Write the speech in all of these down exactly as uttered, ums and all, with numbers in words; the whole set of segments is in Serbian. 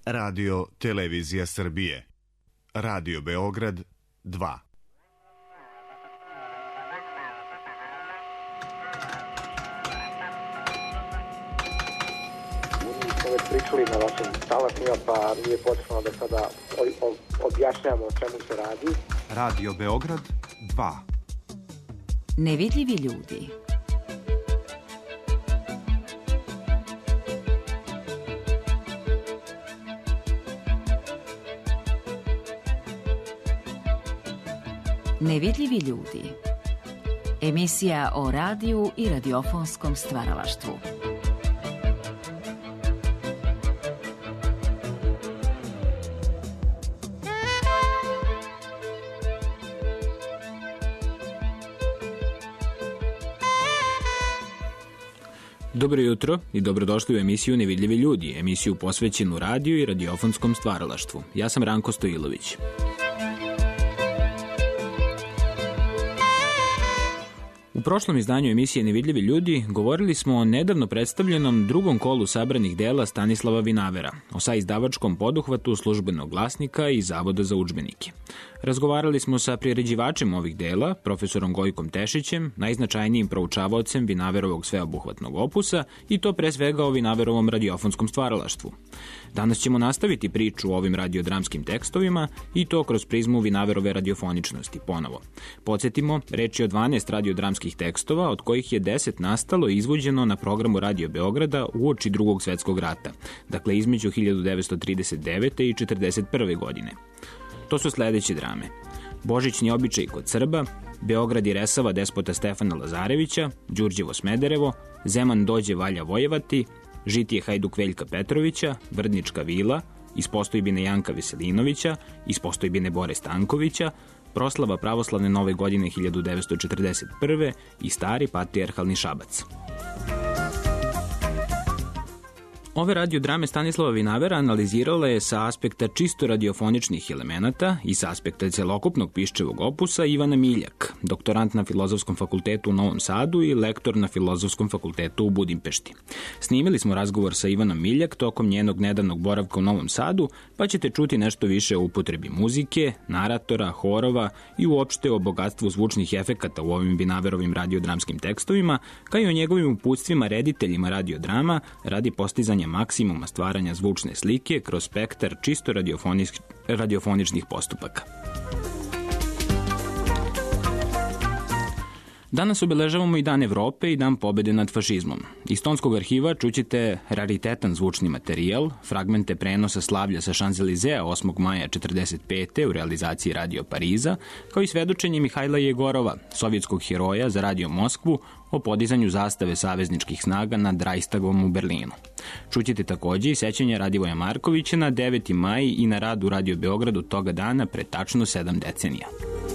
Radio Televizija Srbije. Radio Beograd dva. Već pričali na vašim talasima, pa nije potrebno da sada objašnjamo o čemu se radi. Radio Beograd dva. Nevidljivi ljudi. Nevidljivi ljudi. Emisija o radiju i radiofonskom stvaralaštvu. Dobro jutro i dobrodošli u emisiju Nevidljivi ljudi, emisiju posvećenu radiju i radiofonskom stvaralaštvu. Ja sam Ranko Stojilović. U prošlom izdanju emisije Nevidljivi ljudi govorili smo o nedavno predstavljenom drugom kolu sabranih dela Stanislava Vinavera, o saizdavačkom poduhvatu Službenog glasnika i Zavoda za udžbenike. Razgovarali smo sa priređivačem ovih dela, profesorom Gojkom Tešićem, najznačajnijim proučavaocem Vinaverovog sveobuhvatnog opusa i to pre svega o Vinaverovom radiofonskom stvaralaštvu. Danas ćemo nastaviti priču o ovim radiodramskim tekstovima i to kroz prizmu Vinaverove radiofoničnosti ponovo. Podsjetimo, reč je o dvanaest radiodramskih tekstova, od kojih je deset nastalo i izvođeno na programu Radio Beograda uoči Drugog svetskog rata, dakle između hiljadu devetsto trideset devete. i četrdeset prve. godine. To su sledeće drame: Božićni običaj kod Srba, Beograd i Resava despota Stefana Lazarevića, Đurđevo Smederevo, Zeman dođe valja vojevati, Žitije Hajduk Veljka Petrovića, Vrdnička vila, iz postojbine Janka Veselinovića, iz postojbine Bore Stankovića, Proslava pravoslavne nove godine hiljadu devetsto četrdeset prve. i Stari patrijarhalni Šabac. Ove radiodrame Stanislava Vinavera analizirala je sa aspekta čisto radiofoničnih elemenata i sa aspekta celokupnog piščevog opusa Ivana Miljak, doktorant na Filozofskom fakultetu u Novom Sadu i lektor na Filozofskom fakultetu u Budimpešti. Snimili smo razgovor sa Ivanom Miljak tokom njenog nedavnog boravka u Novom Sadu, pa ćete čuti nešto više o upotrebi muzike, naratora, horova i uopšte o bogatstvu zvučnih efekata u ovim Vinaverovim radiodramskim tekstovima, kao i o njegovim uputstvima rediteljima radiodrama radi postizanja maksimuma stvaranja zvučne slike kroz spektar čisto radiofonič, radiofoničnih postupaka. Danas obeležavamo i Dan Evrope i Dan pobede nad fašizmom. Iz Tonskog arhiva čućete raritetan zvučni materijal, fragmente prenosa slavlja sa Šanzelizea osmog maja četrdeset pete. u realizaciji Radio Pariza, kao i svedočenje Mihajla Jegorova, sovjetskog heroja za Radio Moskvu, o podizanju zastave savezničkih snaga nad Reichstagom u Berlinu. Čućete takođe i sećanje Radivoja Markovića na deveti maj i na rad u Radio Beogradu toga dana pre tačno sedam decenija.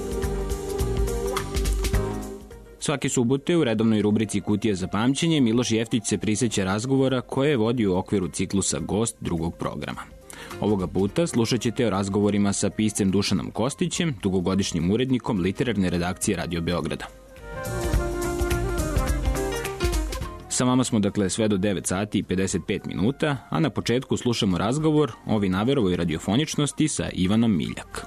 Svake subote u redovnoj rubrici Kutija za pamćenje Miloš Jeftić se priseća razgovora koje je vodio u okviru ciklusa Gost drugog programa. Ovoga puta slušat ćete o razgovorima sa piscem Dušanom Kostićem, dugogodišnjim urednikom literarne redakcije Radio Beograda. Sa vama smo dakle sve do devet sati i pedeset pet minuta, a na početku slušamo razgovor o Vinaverovoj radiofoničnosti sa Ivanom Miljak.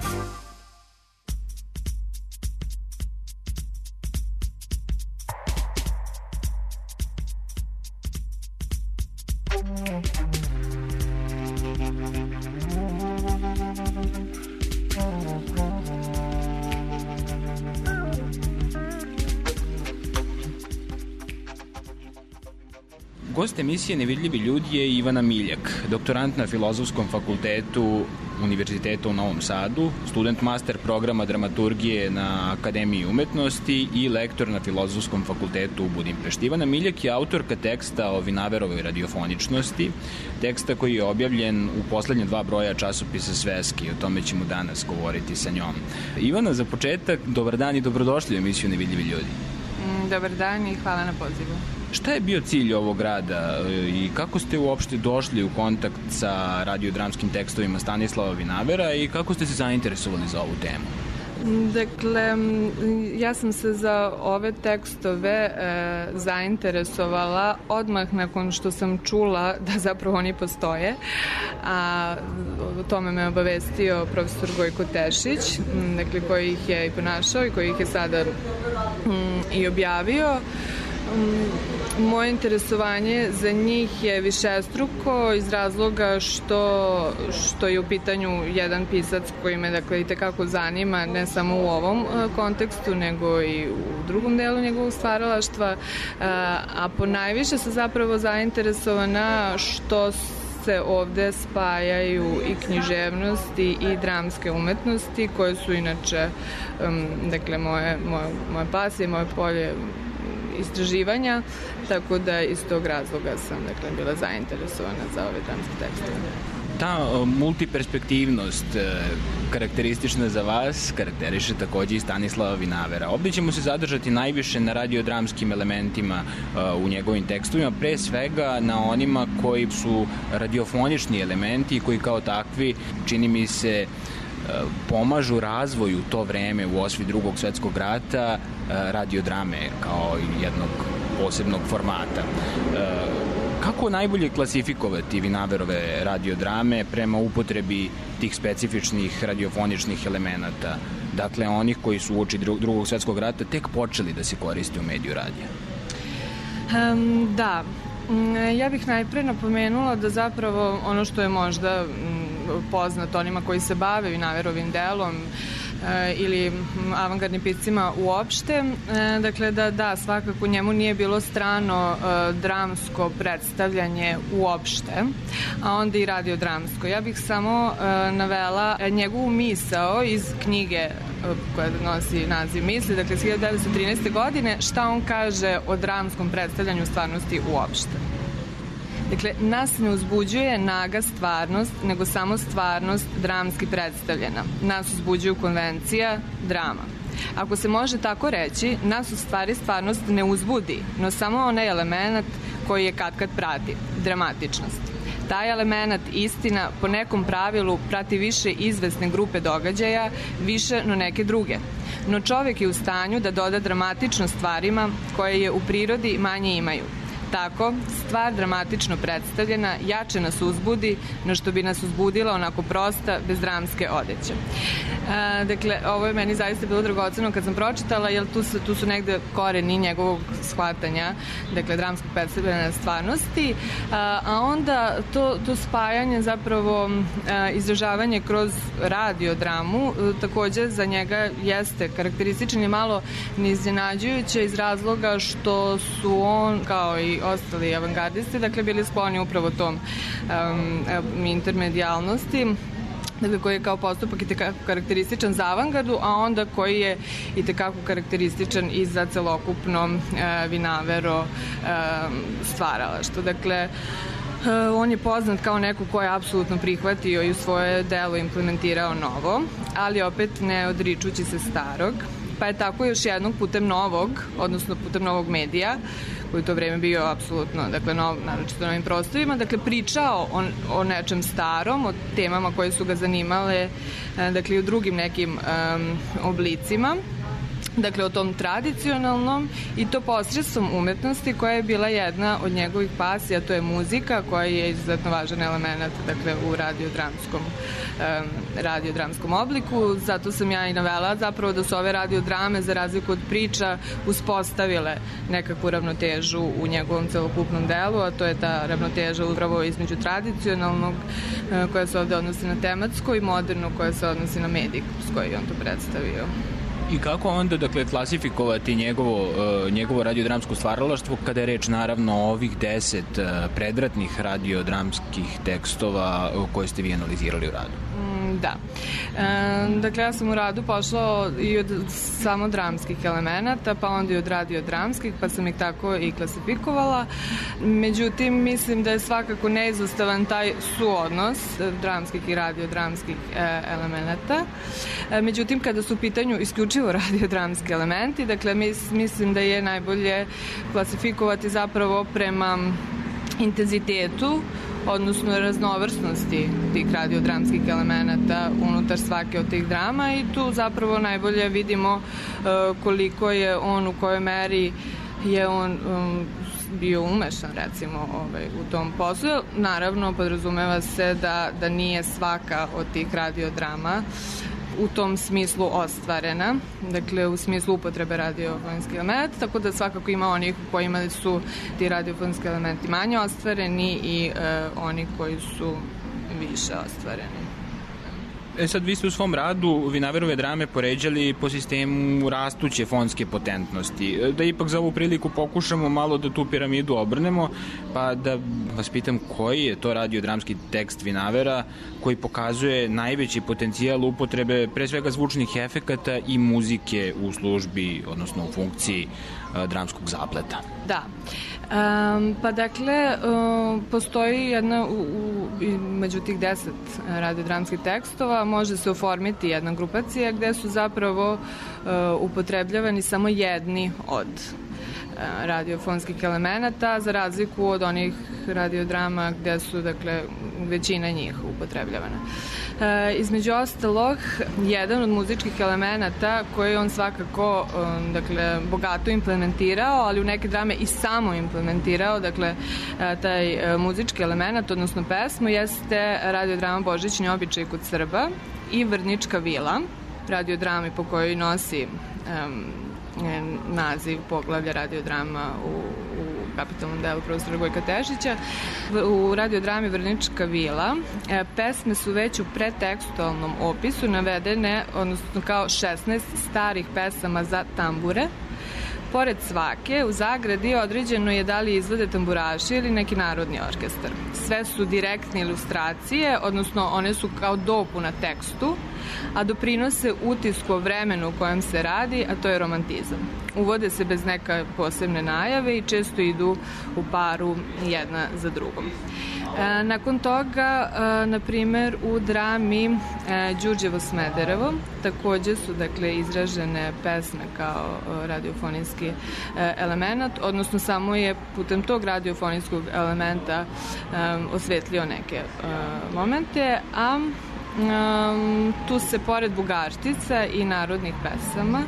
Gost emisije Nevidljivi ljudi je Ivana Miljak, doktorant na Filozofskom fakultetu Univerziteta u Novom Sadu, student master programa dramaturgije na Akademiji umetnosti i lektor na Filozofskom fakultetu u Budimpešti. Ivana Miljak je autorka teksta o Vinaverovoj radiofoničnosti, teksta koji je objavljen u poslednje dva broja časopisa Sveski, o tome ćemo danas govoriti sa njom. Ivana, za početak, dobar dan i dobrodošli u emisiju Nevidljivi ljudi. Dobar dan i hvala na pozivu. Šta je bio cilj ovog rada i kako ste uopšte došli u kontakt sa radiodramskim tekstovima Stanislava Vinavera i kako ste se zainteresovali za ovu temu? Dakle, ja sam se za ove tekstove e, zainteresovala odmah nakon što sam čula da zapravo oni postoje, a o tome me obavestio profesor Gojko Tešić, dakle, koji ih je i ponašao i koji ih je sada m, i objavio. Moje interesovanje za njih je višestruko iz razloga što, što je u pitanju jedan pisac koji me, dakle, i tekako zanima, ne samo u ovom kontekstu, nego i u drugom delu njegovog stvaralaštva, a po najviše sam zapravo zainteresovana što se ovde spajaju i književnosti i dramske umetnosti, koje su inače, dakle, moje, moje, moje pasije, moje polje istraživanja, tako da iz tog razloga sam, dakle, bila zainteresovana za ove dramske tekstove. Ta multiperspektivnost karakteristična za vas karakteriše takođe i Stanislava Vinavera. Ovde ćemo se zadržati najviše na radiodramskim elementima u njegovim tekstovima, pre svega na onima koji su radiofonični elementi i koji kao takvi, čini mi se, pomažu razvoju to vreme u osvi Drugog svetskog rata radiodrame kao jednog posebnog formata. Kako najbolje klasifikovati Vinaverove radiodrame prema upotrebi tih specifičnih radiofoničnih elemenata, dakle onih koji su uoči Drugog svetskog rata tek počeli da se koriste u mediju radija? Um, da, ja bih najpre napomenula da zapravo ono što je možda poznato onima koji se bave Vinaverovim delom ili avangardnim piscima uopšte, dakle da da, svakako njemu nije bilo strano dramsko predstavljanje uopšte, a onda i radiodramsko. Ja bih samo navela njegovu misao iz knjige koja nosi naziv Misli, dakle iz hiljadu devetsto trinaeste. godine, šta on kaže o dramskom predstavljanju stvarnosti uopšte. Dakle, nas ne uzbuđuje naga stvarnost, nego samo stvarnost dramski predstavljena. Nas uzbuđuju konvencija, drama. Ako se može tako reći, nas u stvari stvarnost ne uzbudi, no samo onaj element koji je kad kad prati, dramatičnost. Taj element, istina, po nekom pravilu prati više izvesne grupe događaja, više no neke druge. No čovek je u stanju da doda dramatičnost stvarima koje je u prirodi manje imaju. Tako, stvar dramatično predstavljena jače nas uzbudi no što bi nas uzbudila onako prosta, bez dramske odeće. E, dakle, ovo je meni zaista bilo dragoceno kad sam pročitala, jer tu su, tu su negde koreni njegovog shvatanja, dakle, dramskog predstavljanja stvarnosti, a, a onda to, to spajanje, zapravo a, izražavanje kroz radiodramu, takođe za njega jeste karakterističan i malo neiznenađujuće iz razloga što su on, kao i ostali avangardisti, dakle, bili skloni upravo tom um, intermedijalnosti, dakle, koji je kao postupak i tekako karakterističan za avangardu, a onda koji je i tekako karakterističan i za celokupno e, Vinavero e, stvaralaštvo. Dakle, e, on je poznat kao neko ko je apsolutno prihvatio i u svoje delo implementirao novo, ali opet ne odričući se starog, pa je tako još jednog putem novog, odnosno putem novog medija, koji je to vreme bio apsolutno, dakle, nov, naročito novim prostorima, dakle, pričao o, o nečem starom, o temama koje su ga zanimale, dakle, i u drugim nekim um, oblicima, dakle, o tom tradicionalnom, i to posredstvom umetnosti koja je bila jedna od njegovih pasija, to je muzika, koja je izuzetno važan element, dakle, u radiodramskom um, radiodramskom obliku. Zato sam ja i navela zapravo da su ove radiodrame, za razliku od priča, uspostavile nekakvu ravnotežu u njegovom celokupnom delu, a to je ta ravnoteža upravo između tradicionalnog, uh, koja se ovde odnosi na tematsko, i moderno, koja se odnosi na medijsko, i on to predstavio. I kako onda, dakle, klasifikovati njegovo, uh, njegovo radiodramsko stvaralaštvo kada je reč, naravno, o ovih deset uh, predratnih radiodramskih tekstova koje ste vi analizirali u radu? Da. E, dakle, ja sam u radu pošla i od samo dramskih elemenata, pa onda i od radiodramskih, pa sam ih tako i klasifikovala. Međutim, mislim da je svakako neizostavan taj suodnos dramskih i radiodramskih e, elemenata. E, međutim, kada su u pitanju isključivo radiodramski elementi, dakle, mis, mislim da je najbolje klasifikovati zapravo prema intenzitetu odnosno raznovrsnosti tih radiodramskih elemenata unutar svake od tih drama i tu zapravo najbolje vidimo koliko je on, u kojoj meri je on um, bio umešan recimo ovaj, u tom poslu. Naravno, podrazumeva se da, da nije svaka od tih radiodrama u tom smislu ostvarena, dakle u smislu upotrebe radiofonskih elementa, tako da svakako ima onih u kojima su ti radiofonski elementi manje ostvareni i e, oni koji su više ostvareni. E sad, vi ste u svom radu Vinaverove drame poređali po sistemu rastuće fonske potentnosti. Da ipak za ovu priliku pokušamo malo da tu piramidu obrnemo, pa da vas pitam koji je to radiodramski tekst Vinavera koji pokazuje najveći potencijal upotrebe pre svega zvučnih efekata i muzike u službi, odnosno u funkciji dramskog zapleta. Da. Um, pa dakle, um, postoji jedna, u, u, među tih deset radiodramskih tekstova može se oformiti jedna grupacija gde su zapravo uh, upotrebljavani samo jedni od uh, radiofonskih elemenata, za razliku od onih radiodrama gde su, dakle, većina njih upotrebljavana. E, između ostalog, jedan od muzičkih elemenata koji on svakako um, dakle, bogato implementirao, ali u neke drame i samo implementirao, dakle, taj uh, muzički element, odnosno pesmu, jeste radiodrama Božićni običaj kod Srba i Vrnička vila, radiodrami po kojoj nosi um, naziv poglavlja radiodrama u, u kapitalnom delu profesora Gojka Tešića. U radiodrami Vrnička vila pesme su već u pretekstualnom opisu navedene, odnosno kao šesnaest starih pesama za tambure. Pored svake, u zagradi određeno je da li izvode tamburaši ili neki narodni orkestar. Sve su direktne ilustracije, odnosno one su kao dopuna tekstu, a doprinose utisku o vremenu u kojem se radi, a to je romantizam. Uvode se bez neka posebne najave i često idu u paru jedna za drugom. E, nakon toga, e, na primer, u drami e, Đurđevo Smederevo takođe su, dakle, izražene pesme kao e, radiofonijski e, element, odnosno samo je putem tog radiofonijskog elementa e, osvetlio neke e, momente, a Um, tu se pored bugarštica i narodnih pesama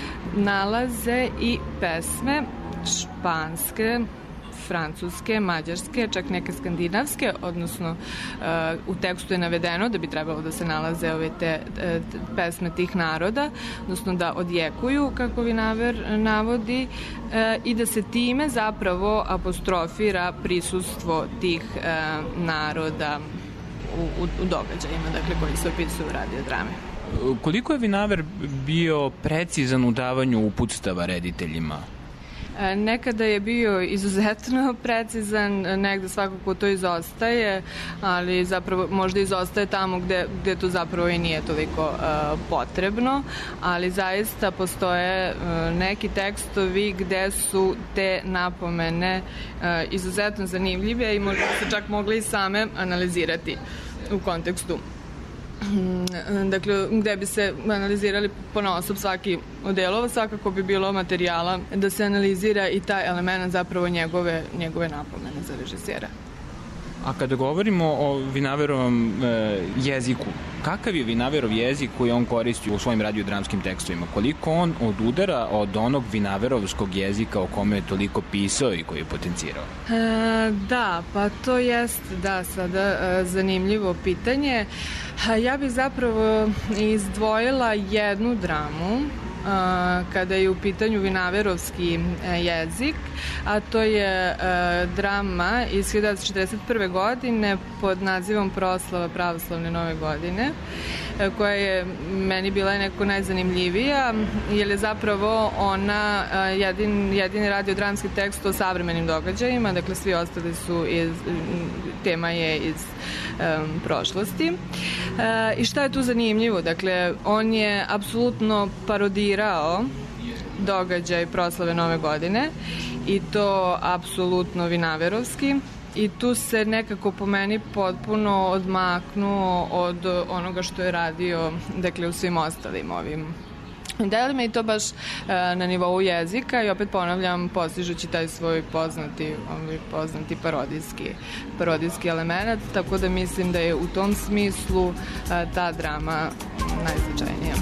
nalaze i pesme španske, francuske, mađarske, čak neke skandinavske, odnosno uh, u tekstu je navedeno da bi trebalo da se nalaze ove te, te pesme tih naroda, odnosno da odjekuju, kako Vinaver navodi, uh, i da se time zapravo apostrofira prisustvo tih uh, naroda U, u događajima, dakle, koji se opisuju u radiodrame. Koliko je Vinaver bio precizan u davanju uputstava rediteljima? Nekada je bio izuzetno precizan, negde svakako to izostaje, ali zapravo možda izostaje tamo gde, gde to zapravo i nije toliko uh, potrebno, ali zaista postoje uh, neki tekstovi gde su te napomene uh, izuzetno zanimljive i možda se čak mogli i same analizirati u kontekstu. Dakle, gde bi se analizirali ponaosob svaki od delova, svakako bi bilo materijala da se analizira i taj element zapravo njegove, njegove napomene za režisera. A kada govorimo o Vinaverovom e, jeziku, kakav je Vinaverov jezik koji on koristi u svojim radiodramskim tekstovima? Koliko on odudara od onog Vinaverovskog jezika o kome je toliko pisao i koji je potencirao? E, da, pa to jest, da, sada e, zanimljivo pitanje. Ja bih zapravo izdvojila jednu dramu kada je u pitanju Vinaverovski jezik, a to je drama iz hiljadu devetsto četrdeset prve. godine pod nazivom Proslava pravoslavne nove godine, koja je meni bila neko najzanimljivija, jer je zapravo ona jedin, jedini radiodramski tekst o savremenim događajima, dakle svi ostali su iz, tema je iz um, prošlosti. Uh, I šta je tu zanimljivo? Dakle, on je apsolutno parodirao događaj proslave nove godine i to apsolutno Vinaverovski. I tu se nekako po meni potpuno odmaknuo od onoga što je radio, dakle, u svim ostalim ovim Delima i to baš na nivou jezika i opet ponavljam postižući taj svoj poznati, ovaj poznati parodijski, parodijski element, tako da mislim da je u tom smislu ta drama najznačajnija.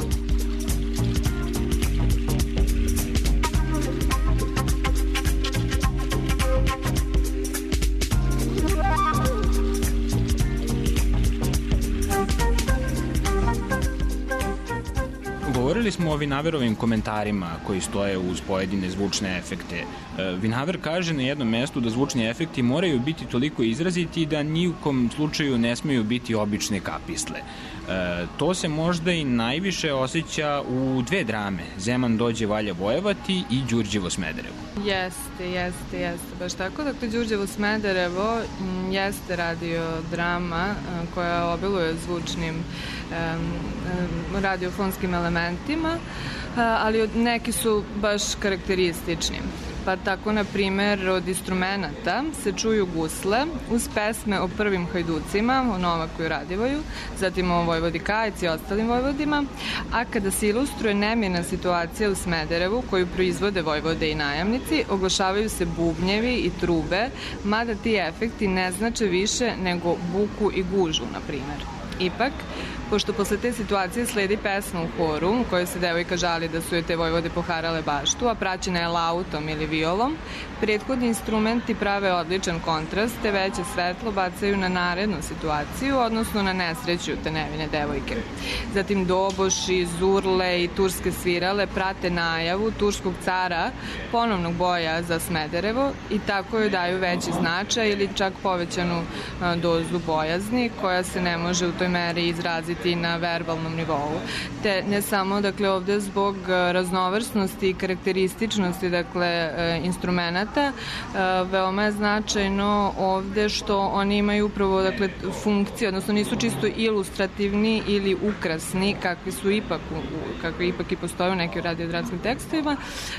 Govorili smo o Vinaverovim komentarima koji stoje uz pojedine zvučne efekte. Vinaver kaže na jednom mestu da zvučni efekti moraju biti toliko izraziti da ni u kom slučaju ne smeju biti obične kapisle. E, to se možda i najviše osjeća u dve drame, Zeman dođe valja vojevati i Đurđevo Smederevo. Jeste, jeste, jeste, baš tako. Dakle, Đurđevo Smederevo m, jeste radio drama m, koja obiluje zvučnim m, radiofonskim elementima, ali neki su baš karakteristični. Pa tako, na primer, od instrumenta se čuju gusle uz pesme o prvim hajducima, o Novaku i Radivoju, zatim o Vojvodi Kajici i ostalim vojvodima, a kada se ilustruje nemirna situacija u Smederevu koju proizvode vojvode i najamnici, oglašavaju se bubnjevi i trube, mada ti efekti ne znače više nego buku i gužu, na primer. Ipak, pošto posle te situacije sledi pesma u horu u kojoj se devojka žali da su joj te vojvode poharale baštu, a praćena je lautom ili violom, prethodni instrumenti prave odličan kontrast, te veće svetlo bacaju na narednu situaciju, odnosno na nesreću te nevine devojke. Zatim doboši, zurle i turske svirale prate najavu turskog cara ponovnog boja za Smederevo i tako joj daju veći značaj ili čak povećanu dozu bojazni koja se ne može u toj meri izraziti na verbalnom nivou. Te ne samo, dakle, ovde zbog raznovrsnosti i karakterističnosti, dakle, instrumenta, veoma je značajno ovde što oni imaju upravo, dakle, funkcije, odnosno nisu čisto ilustrativni ili ukrasni, kakvi su ipak, kakvi ipak i postoje u nekim radiodramskim tekstovima,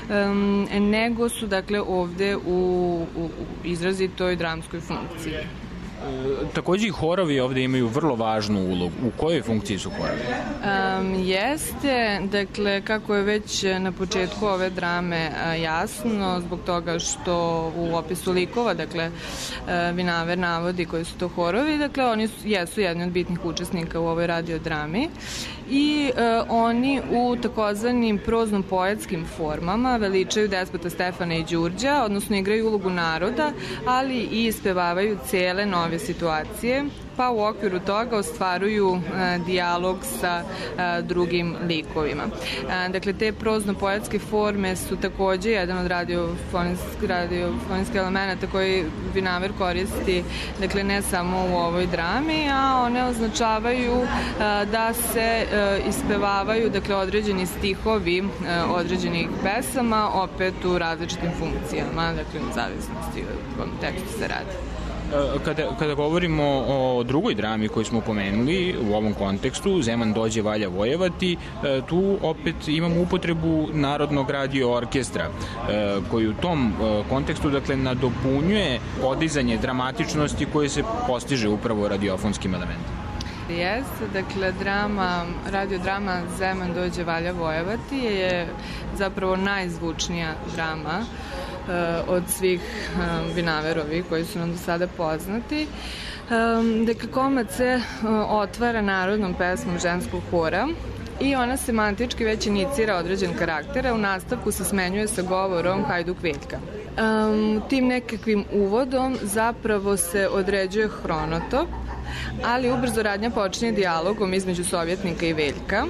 nego su, dakle, ovde u, u, u izrazitoj dramskoj funkciji. Takođe i horovi ovde imaju vrlo važnu ulogu. U kojoj funkciji su horovi? Um, jeste, dakle, kako je već na početku ove drame jasno, zbog toga što u opisu likova, dakle, Vinaver navodi koji su to horovi, dakle, oni su, jesu jedni od bitnih učesnika u ovoj radiodrami i e, oni u takozvanim prozno-poetskim formama veličaju despota Stefana i Đurđa, odnosno igraju ulogu naroda, ali i ispevavaju cele nove situacije, pa u okviru toga ostvaruju e, dijalog sa e, drugim likovima. E, dakle, te prozno-poetske forme su takođe jedan od radiofonskih radiofonskih elemenata koji Vinaver koristi, dakle, ne samo u ovoj drami, a one označavaju e, da se e, ispevavaju, dakle, određeni stihovi e, određenih pesama, opet u različitim funkcijama, dakle, u zavisnosti od kom tekstu se radi. Kada, kada govorimo o drugoj drami koju smo pomenuli u ovom kontekstu, Zeman dođe valja vojevati, tu opet imamo upotrebu Narodnog radio orkestra koji u tom kontekstu, dakle, nadopunjuje podizanje dramatičnosti koje se postiže upravo radiofonskim elementima. Jeste, dakle, drama, radiodrama Zeman dođe valja vojevati je zapravo najzvučnija drama uh, od svih um, Vinaverovi koji su nam do sada poznati. Um, dakle, komad se uh, otvara narodnom pesmom ženskog hora i ona semantički već inicira određen karakter, a u nastavku se smenjuje sa govorom Hajduk Veljka. Um, tim nekakvim uvodom zapravo se određuje hronotop, ali ubrzo radnja počinje dijalogom između Sovjetnika i Veljka.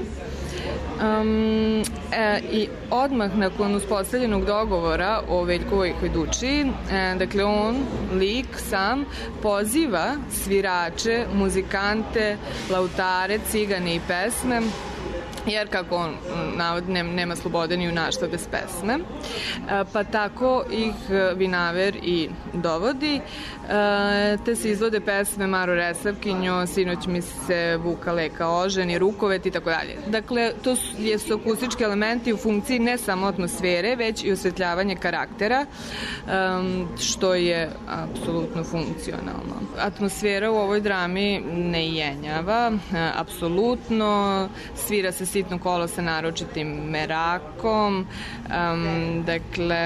Um, e, I odmah nakon uspostavljenog dogovora o Veljkovoj hajdučiji, e, dakle, on, lik, sam, poziva svirače, muzikante, lautare, cigane i pesme, jer kako on navodi, nema slobode ni junaštva bez pesme, pa tako ih Vinaver i dovodi, te se izvode pesme Maro Resavkinjo, Sinoć mi se vuka leka ožen i Rukovet i tako dalje. Dakle, to su, su akustički elementi u funkciji ne samo atmosfere, već i osvetljavanje karaktera, što je apsolutno funkcionalno. Atmosfera u ovoj drami ne jenjava, apsolutno, svira se sitno kolo sa naročitim merakom, um, dakle,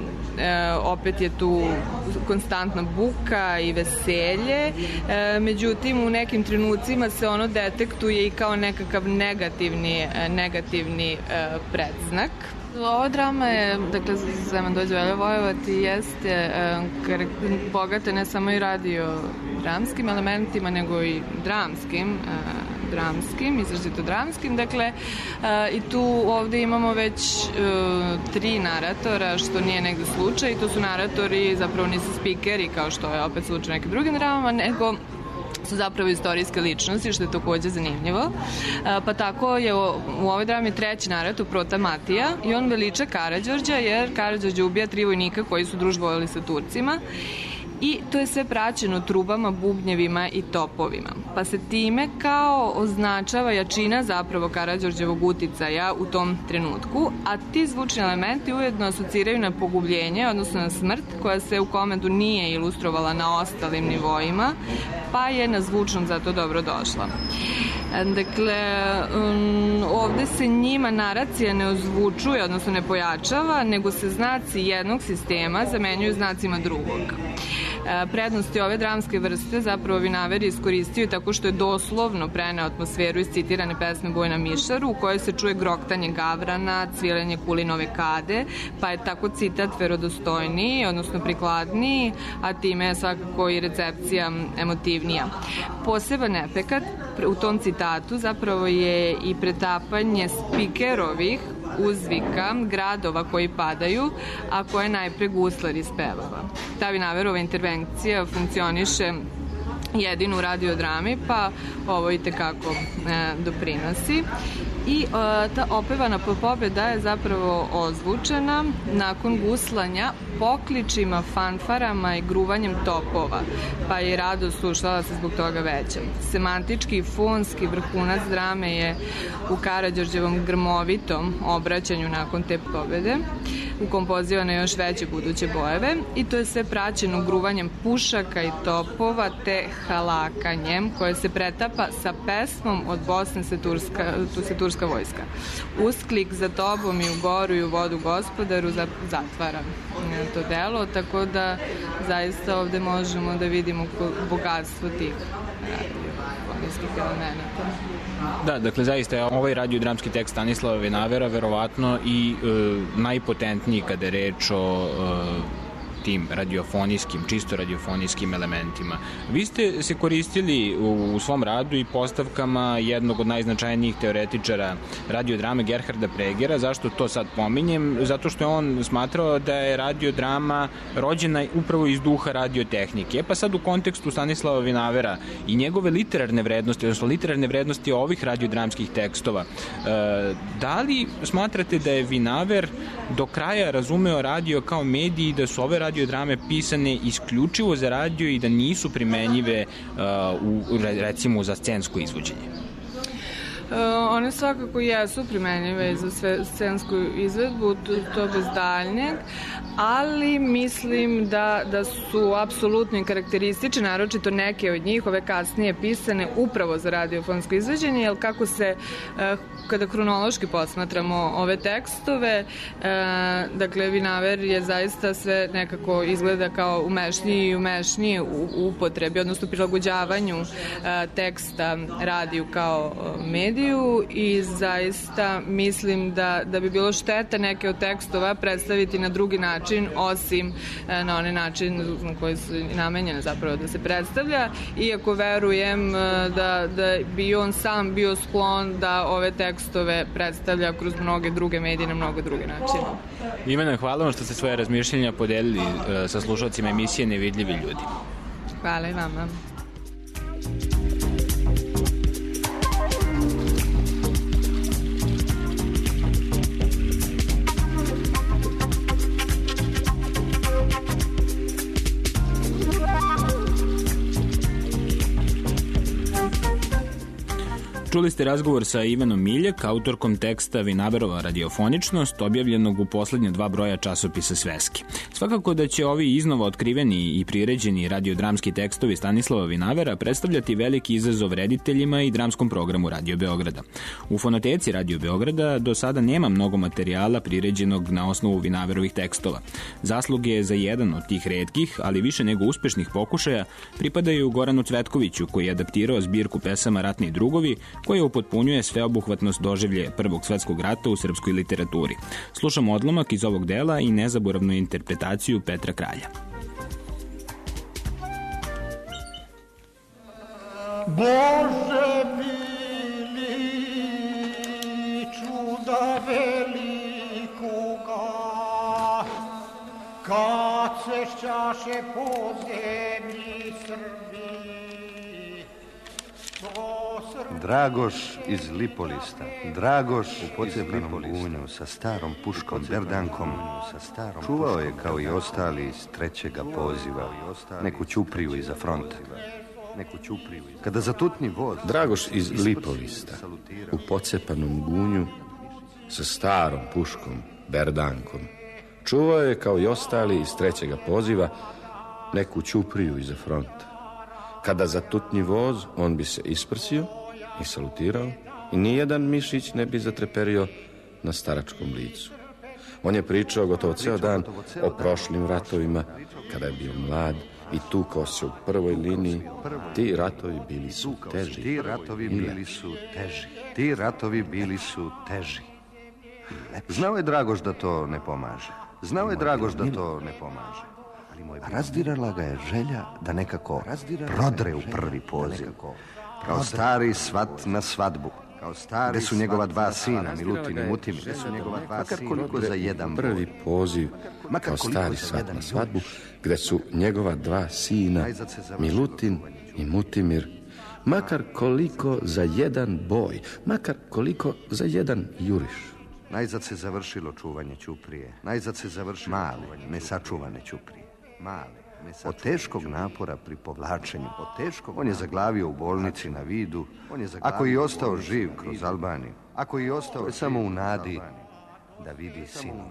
uh, opet je tu konstantna buka i veselje, uh, međutim u nekim trenucima se ono detektuje i kao nekakav negativni, negativni uh, predznak. Ova drama je, dakle, Zeman dođe Velja vojevati, jeste uh, bogate ne samo i radio dramskim elementima, nego i dramskim, uh, dramskim, izrazito dramskim, dakle, uh, i tu ovde imamo već uh, tri naratora, što nije negde slučaj, i to su naratori, zapravo nisu spikeri, kao što je opet slučaj u nekim drugim dramama, nego su zapravo istorijske ličnosti, što je takođe zanimljivo. Pa tako je u ovoj drami treći narator, Prota Matija, i on veliča Karađorđa, jer Karađorđe ubija tri vojnika koji su družbovali sa Turcima. I to je sve praćeno trubama, bubnjevima i topovima. Pa se time kao označava jačina zapravo Karađorđevog uticaja u tom trenutku, a ti zvučni elementi ujedno asociraju na pogubljenje, odnosno na smrt, koja se u komedu nije ilustrovala na ostalim nivoima, pa je na zvučnom zato dobro došla. Dakle, um, ovde se njima naracija ne ozvučuje, odnosno ne pojačava, nego se znaci jednog sistema zamenjuju znacima drugog. Prednosti ove dramske vrste zapravo Vinaver iskoristio tako što je doslovno preneo atmosferu iz citirane pesme Boj na Mišaru, u kojoj se čuje groktanje gavrana, cvilenje kulinove kade, pa je tako citat verodostojniji, odnosno prikladniji, a time je svakako i recepcija emotivnija. Poseban efekat u tom citatu zapravo je i pretapanje spikerovih uzvika gradova koji padaju, a koje najpre guslar ispevava. Ta Vinaverova intervencija funkcioniše jedino u radiodrami, pa ovo i tekako e, doprinosi. I e, ta opevana pobeda je zapravo ozvučena nakon guslanja pokličima, fanfarama i gruvanjem topova, pa je radost slušala se zbog toga veća. Semantički i fonski vrhunac drame je u Karađorđevom grmovitom obraćanju nakon te pobede, ukompozivane još veće buduće bojeve, i to je sve praćeno gruvanjem pušaka i topova te halakanjem koje se pretapa sa pesmom Od Bosne se Turska, tu se Turska vojska. Usklik za tobom i u goru i u vodu gospodaru zatvara to delo, tako da zaista ovde možemo da vidimo bogatstvo tih radiofonijskih elemenata. Da, dakle, zaista je ovaj radiodramski tekst Stanislava Vinavera verovatno i e, najpotentniji kada je reč o e, tim radiofonijskim, čisto radiofonijskim elementima. Vi ste se koristili u, u svom radu i postavkama jednog od najznačajnijih teoretičara radiodrame Gerharda Pregera. Zašto to sad pominjem? Zato što je on smatrao da je radiodrama rođena upravo iz duha radiotehnike. Pa sad u kontekstu Stanislava Vinavera i njegove literarne vrednosti, odnosno literarne vrednosti ovih radiodramskih tekstova, e, da li smatrate da je Vinaver do kraja razumeo radio kao medij i da su ove radio radiodrame pisane isključivo za radio i da nisu primenjive uh, u, recimo za scensko izvođenje? Uh, one svakako jesu primenjive za sve, scensku izvedbu, to, to bez daljnjeg, ali mislim da, da su apsolutno i karakteristične, naročito neke od njih, ove kasnije pisane upravo za radiofonsko izvođenje, jer kako se, uh, kada hronološki posmatramo ove tekstove, uh, dakle, Vinaver je zaista sve nekako izgleda kao umešniji i umešniji u upotrebi, odnosno prilagođavanju uh, teksta radiju kao uh, mediju, i zaista mislim da, da bi bilo šteta neke od tekstova predstaviti na drugi način, osim na onaj način na koji su namenjene zapravo da se predstavlja, iako verujem da, da bi on sam bio sklon da ove tekstove predstavlja kroz mnoge druge medije na mnogo druge načine. Ivana, hvala vam što ste svoje razmišljenja podelili sa slušalcima emisije Nevidljivi ljudi. Hvala i vama. Čuli ste razgovor sa Ivanom Miljak, autorkom teksta Vinaverova radiofoničnost, objavljenog u poslednja dva broja časopisa Sveski. Svakako da će ovi iznova otkriveni i priređeni radiodramski tekstovi Stanislava Vinavera predstavljati veliki izazov rediteljima i dramskom programu Radio Beograda. U fonoteci Radio Beograda do sada nema mnogo materijala priređenog na osnovu Vinaverovih tekstova. Zasluge za jedan od tih retkih, ali više nego uspešnih pokušaja, pripadaju Goranu Cvetkoviću, koji je adaptirao zbirku pesama Ratni drugovi, koja upotpunjuje sveobuhvatnost doživlje Prvog svetskog rata u srpskoj literaturi. Slušamo odlomak iz ovog dela i nezaboravnu interpretaciju Petra Kralja. Bože mili, čuda velikoga, kad se šćaše po zemlji Srbiji. Dragoš iz Lipolista, Dragoš u pocepanom gunju sa starom puškom Berdankom, čuvao je kao i ostali iz trećega poziva neku ćupriju iza fronta. Kada zatutni voz... Dragoš iz Lipolista u pocepanom gunju sa starom puškom Berdankom, čuvao je kao i ostali iz trećega poziva neku ćupriju iza fronta. Kada zatutnji voz, on bi se isprsio i salutirao i nijedan mišić ne bi zatreperio na staračkom licu. On je pričao gotovo ceo dan o prošlim ratovima, kada je bio mlad i tukao se u prvoj liniji. Ti ratovi bili su teži. Ti ratovi bili su teži. Ti ratovi bili su teži. Znao je Dragoš da to ne pomaže. Znao je Dragoš da to ne pomaže. Razdirala ga je želja da nekako prodre u prvi poziv. Kao stari svat na svadbu. Gde su njegova dva sina, Milutin i Mutimir. Makar koliko za jedan prvi poziv, kao stari svat na svadbu, gde su njegova dva sina, Milutin i Mutimir. Makar koliko za jedan boj, makar koliko za jedan juriš. Najzad se završilo čuvanje ćuprije. Najzad se završilo male, nesačuvane ćuprije. Male. Od teškog napora pri povlačenju, on je zaglavio u bolnici na Vidu, ako i ostao živ kroz Albaniju, ako i ostao samo u nadi da vidi sinu.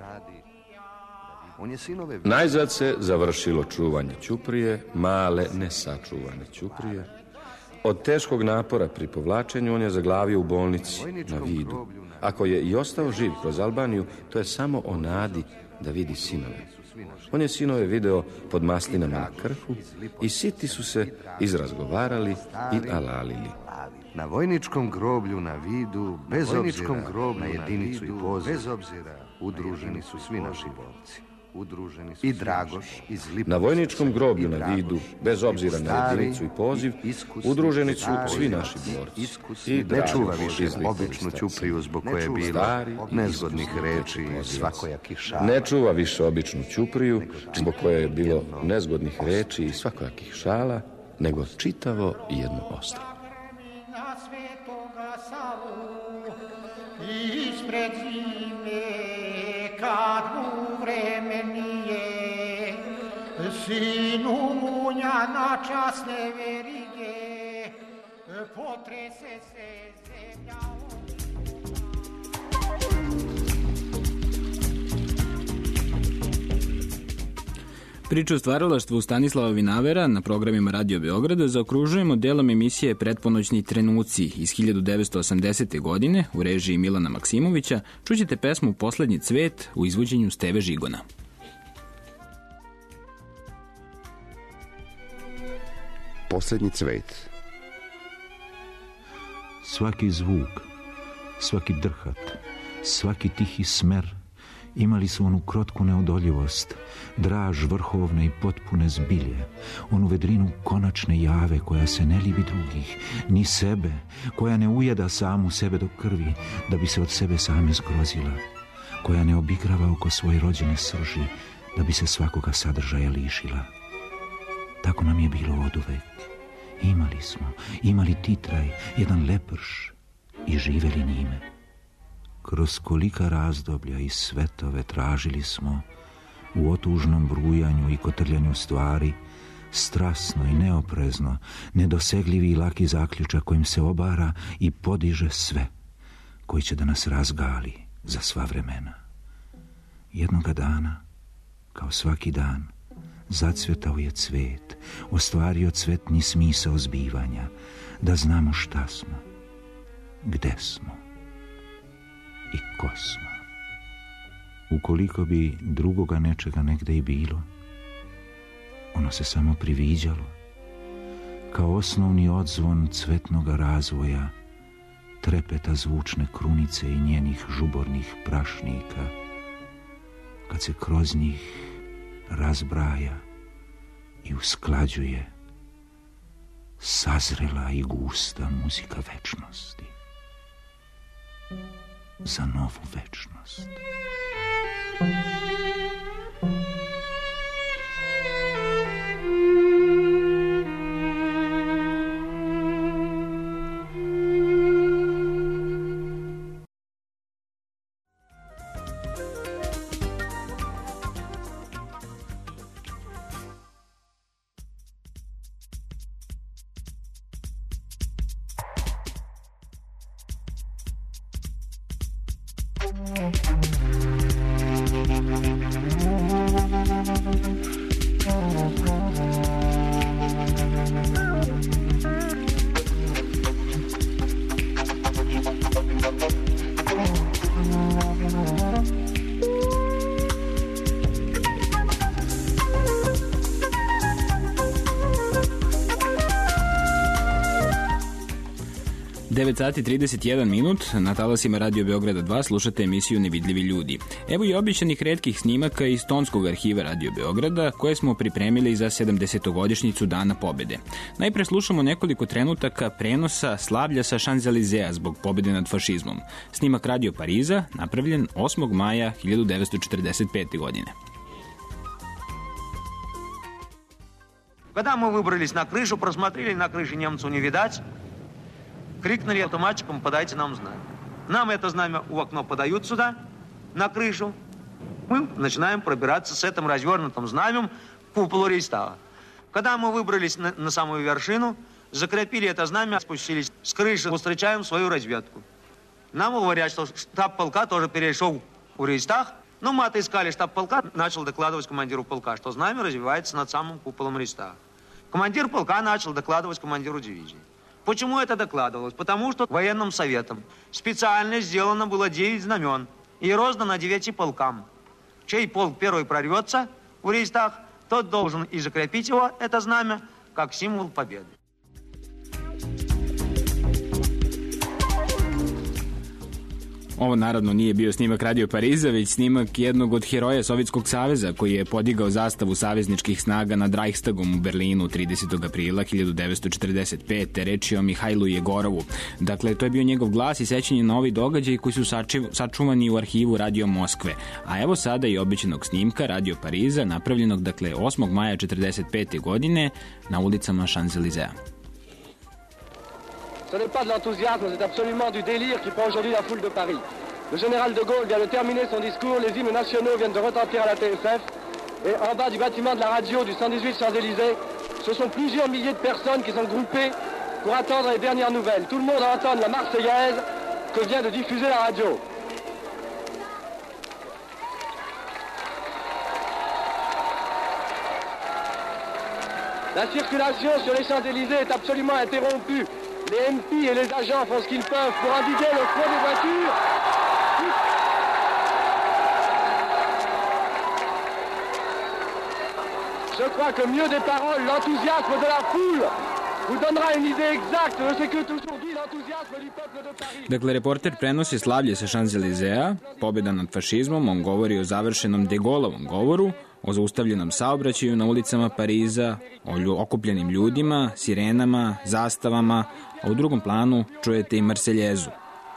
On je sinove... Najzad se završilo čuvanje ćuprije, male nesačuvane ćuprije. Od teškog napora pri povlačenju on je zaglavio u bolnici na Vidu. Ako je i ostao živ kroz Albaniju, to je samo o nadi da vidi sinove. On je sinove video pod maslinama na krfu i siti su se izrazgovarali i alalili. Na vojničkom groblju na Vidu, bez obzira na jedinicu i poziv, udruženi su svi naši borci. I Dragoš iz Lipolista. Na vojničkom groblju na Vidu, bez obzira na jedinicu i poziv, udruženi su svi naši borci. I ne čuva više običnu ćupriju zbog koje je bilo nezgodnih reči i svakojakih šala. Ne čuva više običnu ćupriju zbog koje je bilo nezgodnih reči i svakojakih šala, nego čitavo jedno ostrvo. Na svetoga Savu ispred zime, kad mu vreme nije, sinu munja na časne verige, potrese se zemlja. Priču o stvaralaštvu Stanislava Vinavera na programima Radio Beograda zaokružujemo delom emisije Pretponoćni trenuci iz hiljadu devetsto osamdesete. godine u režiji Milana Maksimovića. Čućete pesmu Poslednji cvet u izvođenju Steve Žigona. Poslednji cvet. Svaki zvuk, svaki drhat, svaki tihi smer imali su onu krotku neodoljivost, draž vrhovne i potpune zbilje, onu vedrinu konačne jave koja se ne libi drugih, ni sebe, koja ne ujeda samu sebe do krvi da bi se od sebe same zgrozila, koja ne obigrava oko svoje rođene srži da bi se svakoga sadržaja lišila. Tako nam je bilo oduvek. Imali smo, imali titraj, jedan leprš i živeli njime. Kroz kolika razdoblja i svetove tražili smo u otužnom brujanju i kotrljanju stvari strasno i neoprezno, nedosegljivi i laki zaključak kojim se obara i podiže sve, koji će da nas razgali za sva vremena. Jednoga dana, kao svaki dan, zacvjetao je cvet, ostvario cvetni smisao zbivanja, da znamo šta smo, gde smo i ko smo. Ukoliko bi drugoga nečega negde i bilo, ono se samo priviđalo, kao osnovni odzvon cvetnoga razvoja, trepeta zvučne krunice i njenih žubornih prašnika, kad se kroz njih razbraja i usklađuje sazrela i gusta muzika večnosti za novu večnost. devet sati trideset jedan minut, na talasima Radio Beograda dva slušate emisiju Nevidljivi ljudi. Evo i običanih retkih snimaka iz tonskog arhiva Radio Beograda koje smo pripremili za sedamdesetogodišnjicu Dana pobede. Najpre slušamo nekoliko trenutaka prenosa slavlja sa Šanzelizea zbog pobede nad fašizmom. Snimak Radio Pariza napravljen osmog maja hiljadu devetsto četrdeset pete. godine. Когда мы выбрались на крышу, просмотрели на крыше немцу не видать, крикнули автоматчикам: подайте нам знамя. Нам это знамя у окна подают сюда, на крышу. Мы начинаем пробираться с этим развернутым знаменем к куполу Рейхстага. Когда мы выбрались на, на самую вершину, закрепили это знамя, спустились с крыши, встречаем свою разведку. Нам говорят, что штаб полка тоже перешел в Рейхстаг, но мы отыскали штаб полка, начал докладывать командиру полка, что знамя развивается над самым куполом Рейхстага. Командир полка начал докладывать командиру дивизии. Почему это докладывалось? Потому что военным советом специально сделано было девять знамен и роздано девяти полкам. Чей полк первый прорвется в Рейхстаг, тот должен и закрепить его, это знамя, как символ победы. Ovo naravno nije bio snimak Radio Pariza, već snimak jednog od heroja Sovjetskog saveza koji je podigao zastavu savezničkih snaga nad Reichstagom u Berlinu tridesetog aprila hiljadu devetsto četrdeset pete. Reč je o Mihajlu Jegorovu. Dakle, to je bio njegov glas i sećanje na ovi događaji koji su sačuvani u arhivu Radio Moskve. A evo sada i običanog snimka Radio Pariza, napravljenog dakle osmog maja četrdeset pete. godine na ulicama Šanzelizea. Ce n'est pas de l'enthousiasme, c'est absolument du délire qui prend aujourd'hui la foule de Paris. Le général de Gaulle vient de terminer son discours, les hymnes nationaux viennent de retentir à la T F F, et en bas du bâtiment de la radio du cent dix-huit Champs-Élysées, ce sont plusieurs milliers de personnes qui sont groupées pour attendre les dernières nouvelles. Tout le monde entend la Marseillaise que vient de diffuser la radio. La circulation sur les Champs-Élysées est absolument interrompue. Les M P et les agents font ce qu'ils peuvent pour endiguer le flot des voitures. Je crois que mieux des paroles, l'enthousiasme de la foule vous donnera une idée exacte de ce que aujourd'hui l'enthousiasme du peuple de Paris. Dakle, reporter prenosi slavlje sa Šanzelizea, pobjeda nad fašizmom, on govori o završenom De Gaulleovom govoru, o zaustavljenom saobraćaju na ulicama Pariza, o okupljenim ljudima, sirenama, zastavama, a u drugom planu čujete i Marseljezu.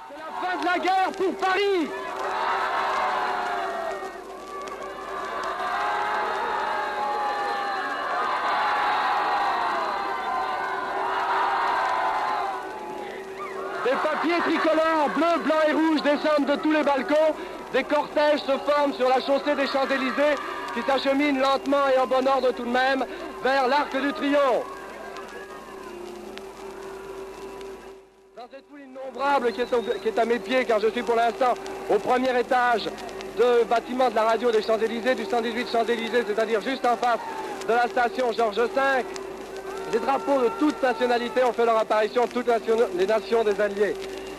Des papiers tricolores, bleu, blanc et rouge descendent de tous les balcons. Des cortèges se forment sur la chaussée des Champs-Élysées qui s'acheminent lentement et en bon ordre tout de même. vers l'Arc du Triomphe. Dans cette foule innombrable qui est, au, qui est à mes pieds, car je suis pour l'instant au premier étage de bâtiment de la radio des Champs-Élysées, du cent dix-huit Champs-Élysées, c'est-à-dire juste en face de la station Georges cinq, des drapeaux de toutes nationalités ont fait leur apparition, toutes les nations des Alliés.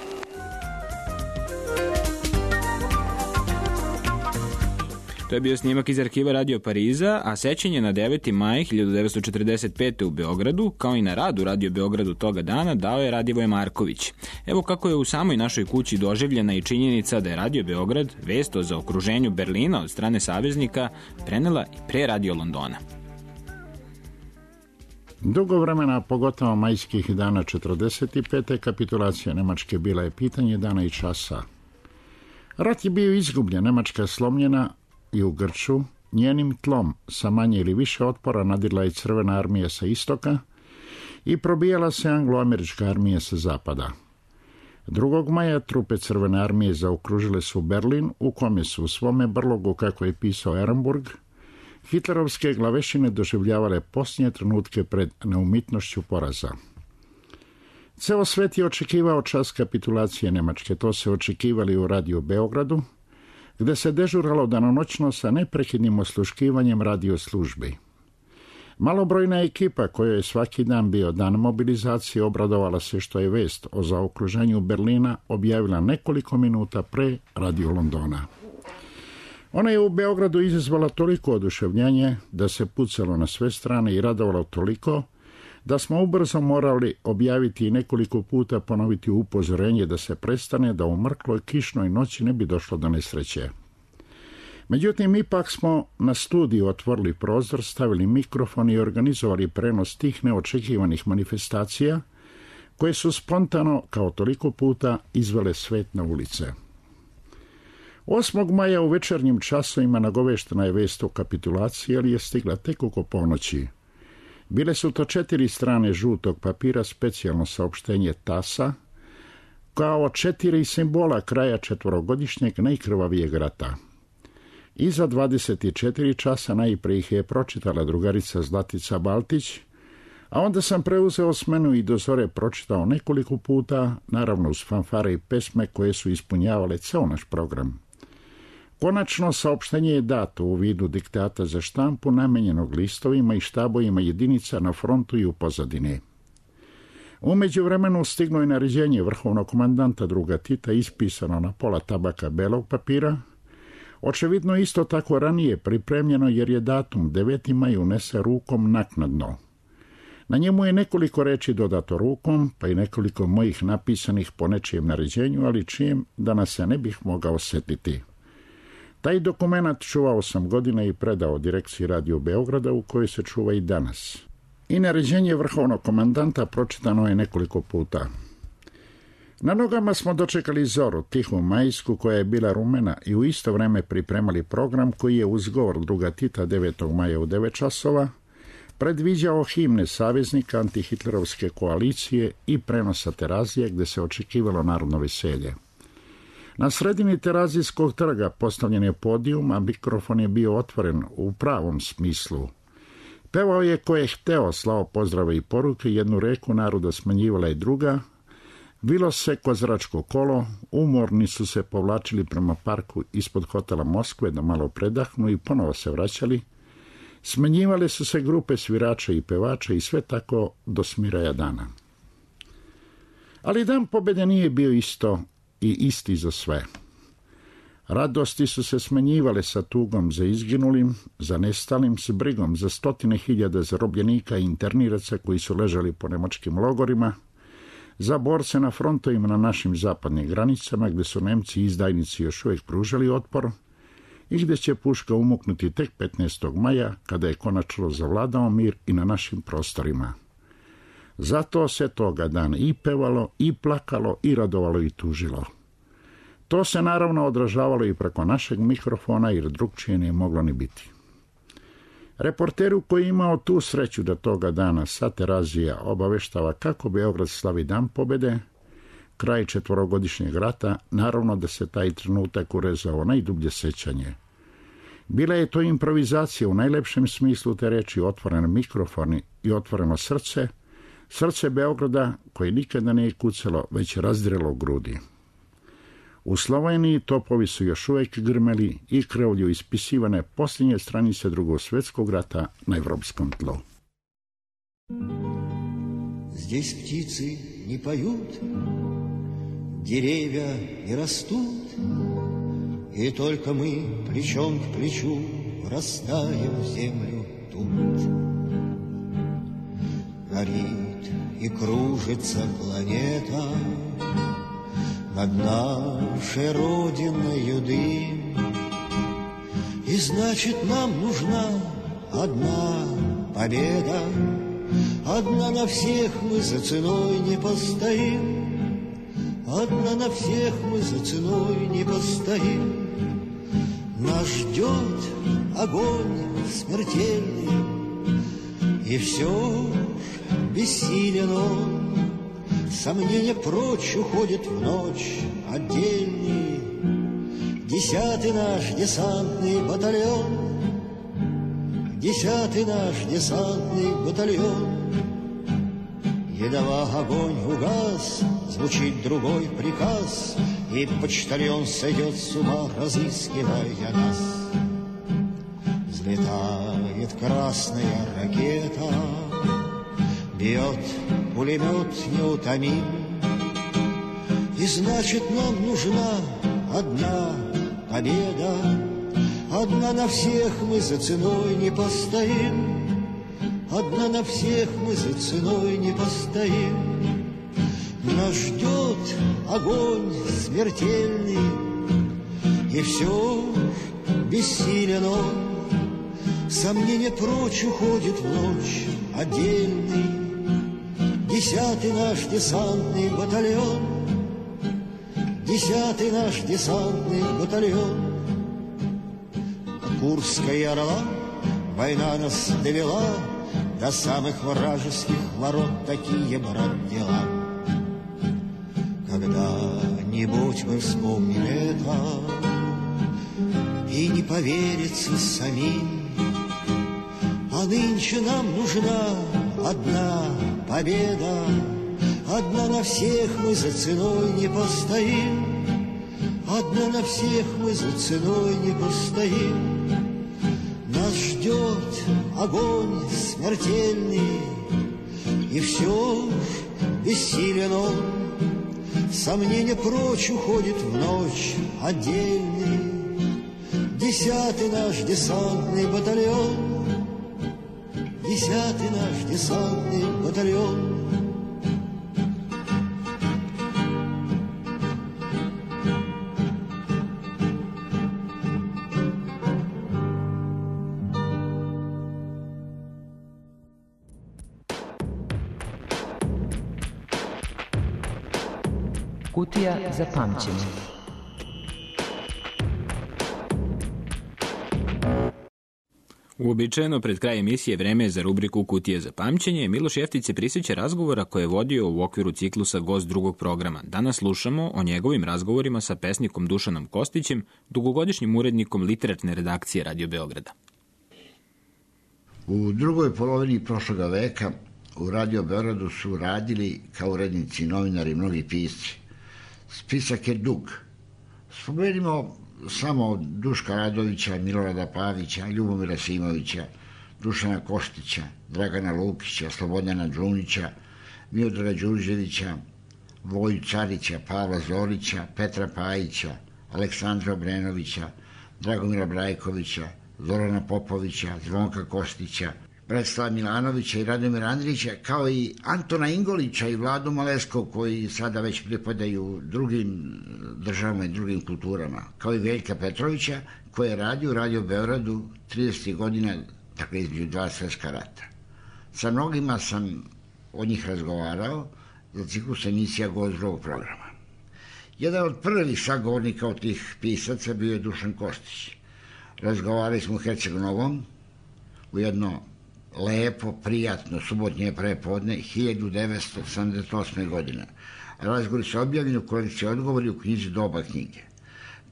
To je bio snimak iz arhiva Radio Pariza, a sećanje na deveti maj hiljadu devetsto četrdeset pete. u Beogradu, kao i na rad u Radio Beogradu toga dana, dao je Radivoje Marković. Evo kako je u samoj našoj kući doživljena i činjenica da je Radio Beograd vest o zaokruženju Berlina od strane saveznika prenela i pre Radio Londona. Dugo vremena, pogotovo majskih dana četrdeset pete. kapitulacija Nemačke bila je pitanje dana i časa. Rat je bio izgubljen, Nemačka je slomljena i u grču, njenim tlom sa manje ili više otpora nadirla je Crvena armija sa istoka i probijala se anglo-američka armija sa zapada. drugog maja trupe Crvene armije zaokružile su Berlin, u kome su u svome brlogu, kako je pisao Ehrenburg, hitlerovske glavešine doživljavale posljednje trenutke pred neumitnošću poraza. Ceo svet je očekivao čas kapitulacije Nemačke, to se očekivali u Radio Beogradu, gde se dežuralo danonoćno sa neprekidnim osluškivanjem radio službi. Malobrojna ekipa, kojoj je svaki dan bio dan mobilizacije, obradovala se što je vest o zaokruženju Berlina objavila nekoliko minuta pre Radio Londona. Ona je u Beogradu izazvala toliko oduševljenje da se pucalo na sve strane i radovalo toliko da smo ubrzo morali objaviti i nekoliko puta ponoviti upozorenje da se prestane, da u mrkloj kišnoj noći ne bi došlo do nesreće. Međutim, ipak smo na studiju otvorili prozor, stavili mikrofon i organizovali prenos tih neočekivanih manifestacija koje su spontano, kao toliko puta, izvele svet na ulice. osmog maja u večernjim časovima nagoveštena je vest o kapitulaciji, ali je stigla tek oko ponoći. Bile su to četiri strane žutog papira, specijalno saopštenje tasa, kao četiri simbola kraja četvorogodišnjeg najkrvavijeg rata. Iza dvadeset četiri časa najprije ih je pročitala drugarica Zlatica Baltić, a onda sam preuzeo smenu i do zore pročitao nekoliko puta, naravno uz fanfare i pesme koje su ispunjavale ceo naš program. Konačno, saopštenje je dato u vidu diktata za štampu namenjenog listovima i štabovima jedinica na frontu i u pozadini. U međuvremenu stiglo je naređenje vrhovnog komandanta druga Tita ispisano na pola tabaka belog papira, očevidno isto tako ranije pripremljeno jer je datum deveti maj unese rukom naknadno. Na njemu je nekoliko reči dodato rukom, pa i nekoliko mojih napisanih po nečijem naređenju, ali čijem danas se ne bih mogao setiti. Taj dokumenat čuvao sam godina i predao direkciji Radio Beograda, u kojoj se čuva i danas. I naređenje vrhovnog komandanta pročitano je nekoliko puta. Na nogama smo dočekali zoru, tihu majsku, koja je bila rumena, i u isto vreme pripremali program koji je uz govor druga Tita devetog maja u devet časova predviđao himne saveznika antihitlerovske koalicije i prenosa Terazije, gde se očekivalo narodno veselje. Na sredini Terazijskog trga postavljen je podijum, a mikrofon je bio otvoren u pravom smislu. Pevao je ko je hteo, slao pozdrave i poruke, jednu reku naroda smanjivala i druga, vilo se kozračko kolo, umorni su se povlačili prema parku ispod hotela Moskve da malo predahnu i ponovo se vraćali, smenjivale su se grupe svirača i pevača i sve tako do smiraja dana. Ali dan pobjede nije bio isto i isti za sve. Radosti su se smenjivale sa tugom za izginulim, za nestalim, s brigom za stotine hiljada zarobljenika i interniraca koji su ležali po nemačkim logorima, za borce na frontovima na našim zapadnim granicama, gde su Nemci i izdajnici još uvijek pružali otpor i gde će puška umuknuti tek petnaestog maja, kada je konačno zavladao mir i na našim prostorima. Zato se toga dana i pevalo, i plakalo, i radovalo, i tužilo. To se naravno odražavalo i preko našeg mikrofona, jer drugčije nije moglo ni biti. Reporteru koji je imao tu sreću da toga dana sa Terazija obaveštava kako Beograd slavi dan pobjede, kraj četvorogodišnjeg rata, naravno da se taj trenutak urezao najdublje sećanje. Bila je to improvizacija u najlepšem smislu te reči, otvoren mikrofon i otvoreno srce, srce Beograda koje nikada nije kucalo, već razdiralo grudi. U Sloveniji topovi su još uvijek grmeli i krvlju ispisivane posljednje stranice Drugog svjetskog rata na evropskom tlu. Здесь птицы не поют, деревья не растут, и только мы плечом к плечу врастаем в землю тут. Горит и кружится планета над нашей родиною дым, и значит нам нужна одна победа. Одна на всех мы за ценой не постоим, одна на всех мы за ценой не постоим. Нас ждет огонь смертельный, и все ж бессилен он. Сомнения прочь уходит в ночь отдельный десятый наш десантный батальон. Десятый наш десантный батальон. Едва огонь угас, звучит другой приказ, и почтальон сойдет с ума, разыскивая нас. Взлетает красная ракета, бьет пулемет неутомим, и значит нам нужна одна победа. Одна на всех мы за ценой не постоим, одна на всех мы за ценой не постоим. Нас ждет огонь смертельный, и все ж бессилен он. Сомнение прочь уходит в ночь отдельный десятый наш десантный батальон. Десятый наш десантный батальон. Курская орла, война нас довела до самых вражеских ворот, такие, брат, дела. Когда-нибудь мы вспомним это, и не поверится самим, а нынче нам нужна одна победа. Одна на всех мы за ценой не постоим, одна на всех мы за ценой не постоим. Нас ждет огонь смертельный, и все ж бессилен он. Сомнение прочь уходит в ночь отдельный десятый наш десантный батальон. Десятый наш десантный батальон. Kutija za pamćenje. Uobičajeno pred kraj emisije vreme je za rubriku Kutije za pamćenje. Miloš Jeftić se prisjeća razgovora koje je vodio u okviru ciklusa Gost drugog programa. Danas slušamo o njegovim razgovorima sa pesnikom Dušanom Kostićem, dugogodišnjim urednikom literatne redakcije Radio Beograda. U drugoj polovini prošloga veka u Radio Beogradu su radili kao urednici, novinari, mnogi pisci. Spisak je dug. Spomenimo samo Duška Radovića, Milorada Pavića, Ljubomira Simovića, Dušana Kostića, Dragana Lukića, Slobodana Đunića, Miodraga Đurđevića, Voju Carića, Pavla Zorića, Petra Pajića, Aleksandra Obrenovića, Dragomira Brajkovića, Zorana Popovića, Zvonka Kostića, Bratislava Milanovića i Radomira Andrića, kao i Antona Ingolića i Vladu Maleskov, koji sada već pripadaju drugim državama i drugim kulturama, kao i Veljka Petrovića, koji je radio u Radio Beogradu tridesetih godina, dakle između dva svjetska rata. Sa mnogima sam od njih razgovarao za ciklus emisija Gost drugog programa. Jedan od prvih sagovornika od tih pisaca bio je Dušan Kostić. Razgovarali smo u Herceg-Novom u jedno lepo, prijatno subotnje prepodne hiljadu devetsto sedamdeset osme. godine. Razgovori su objavljeni u kolekciji Odgovori u knjizi Doba knjige.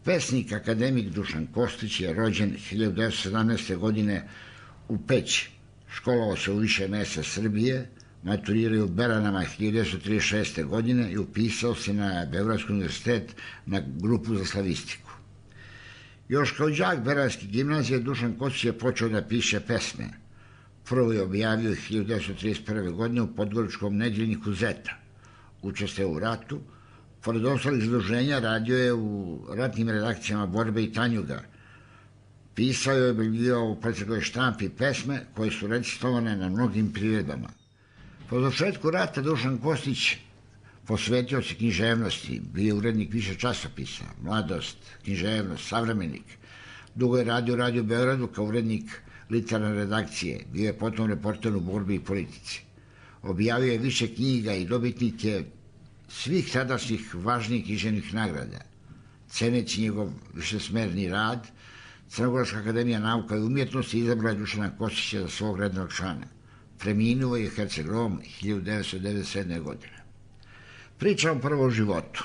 Pesnik akademik Dušan Kostić je rođen hiljadu devetsto sedamnaeste. godine u Peći. Školovao se u više mesta Srbije, maturirao u Beranama hiljadu devetsto trideset šeste. godine i upisao se na Beogradski univerzitet na grupu za slavistiku. Još kao đak Beranske gimnazije Dušan Kostić je počeo da piše pesme. Prvo je objavio hiljadu devetsto trideset prve. godine u podgoričkom nedeljniku Zeta. Učestvovao u ratu. Pored ostalih zaduženja radio je u ratnim redakcijama Borbe i Tanjuga. Pisao je i objavljivao u predsjednoj štampi pesme koje su recitovane na mnogim priredbama. Po završetku rata Dušan Kostić posvetio se književnosti, bio je urednik više časopisa, Mladost, Književnost, Savremenik. Dugo je radio u Radio Beogradu kao urednik literarne redakcije, bio je potom reporter u Borbi i politici. Objavio je više knjiga i dobitnik je svih tadašnjih važnijih književnih nagrada. Ceneći njegov višesmerni rad, Crnogorska akademija nauka i umjetnosti izabrala je Dušana Kostića za svog rednog člana. Preminuo je Herceg-Rom hiljadu devetsto devedeset sedme. godine. Pričam prvo o životu.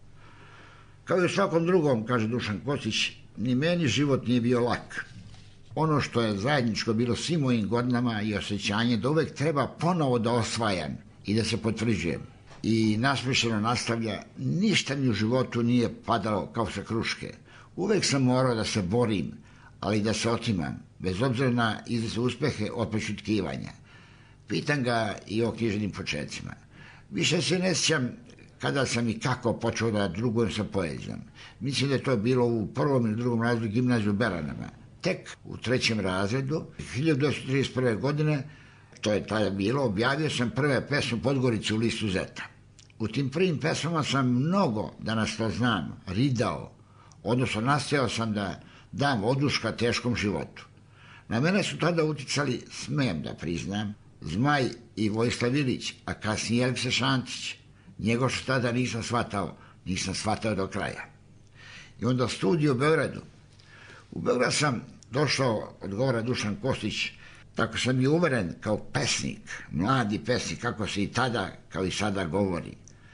Kao i u svakom drugom, kaže Dušan Kostić, ni meni život nije bio lak. Ono što je zajedničko bilo svim mojim godinama i osjećanje da uvek treba ponovo da osvajam i da se potvrđujem. I nasmišljeno nastavlja, ništa mi u životu nije padalo kao sa kruške. Uvek sam morao da se borim, ali da se otimam, bez obzira na izvesne uspehe od prešutkivanja. Pitam ga i o književnim početcima. Više se ne sjećam kada sam i kako počeo da drugujem sa poezijom. Mislim da je to bilo u prvom ili drugom razredu gimnaziju u Beranama. Tek u trećem razredu, hiljadu devetsto trideset prve. godine, to je tada bilo, objavio sam prve pesme Podgorice u listu Zeta. U tim prvim pesmama sam mnogo, danas to znam, ridao, odnosno nastojao sam da dam oduška teškom životu. Na mene su tada uticali, smem da priznam, Zmaj i Vojislav Ilić, a kasnije Jelkse Šantić. Njegov što tada nisam shvatao, nisam shvatao do kraja. I onda studij u Beogradu. U Beograd sam došao, odgovara Dušan Kostić, tako sam i uveren kao pesnik, mladi pesnik, kako se i tada, kao i sada govori.